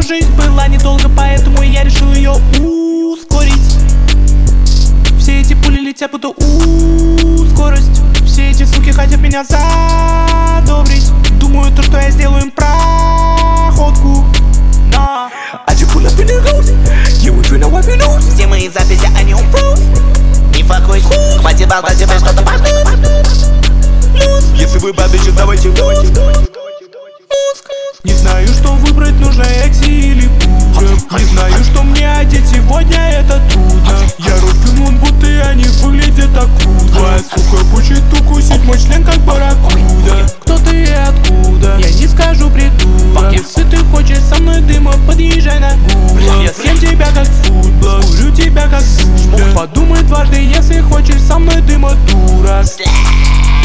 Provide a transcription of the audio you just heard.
жизнь была недолго, поэтому я решил ее ускорить. Все эти пули летят, будто скорость. Все эти суки хотят меня задобрить. Думаю, то, что я сделаю им проходку. Но все мои записи, они умрут. Не факуй, хватит болтать, тебе что-то подуть. Если вы бабичи, давайте мозг. Не знаю, что выбрать, нужно экси или пудра. Не знаю, что мне одеть, сегодня это трудно. Я руки мун, будто они выглядят так круто. Сука, хочет укусить мой член, как барракуда. Кто ты и откуда? Я не скажу, придурок. Если ты хочешь со мной дыма, подъезжай на гуглах. Я съем тебя как футбол, курю тебя как дуля. Подумай дважды, если хочешь со мной дыма, дурак.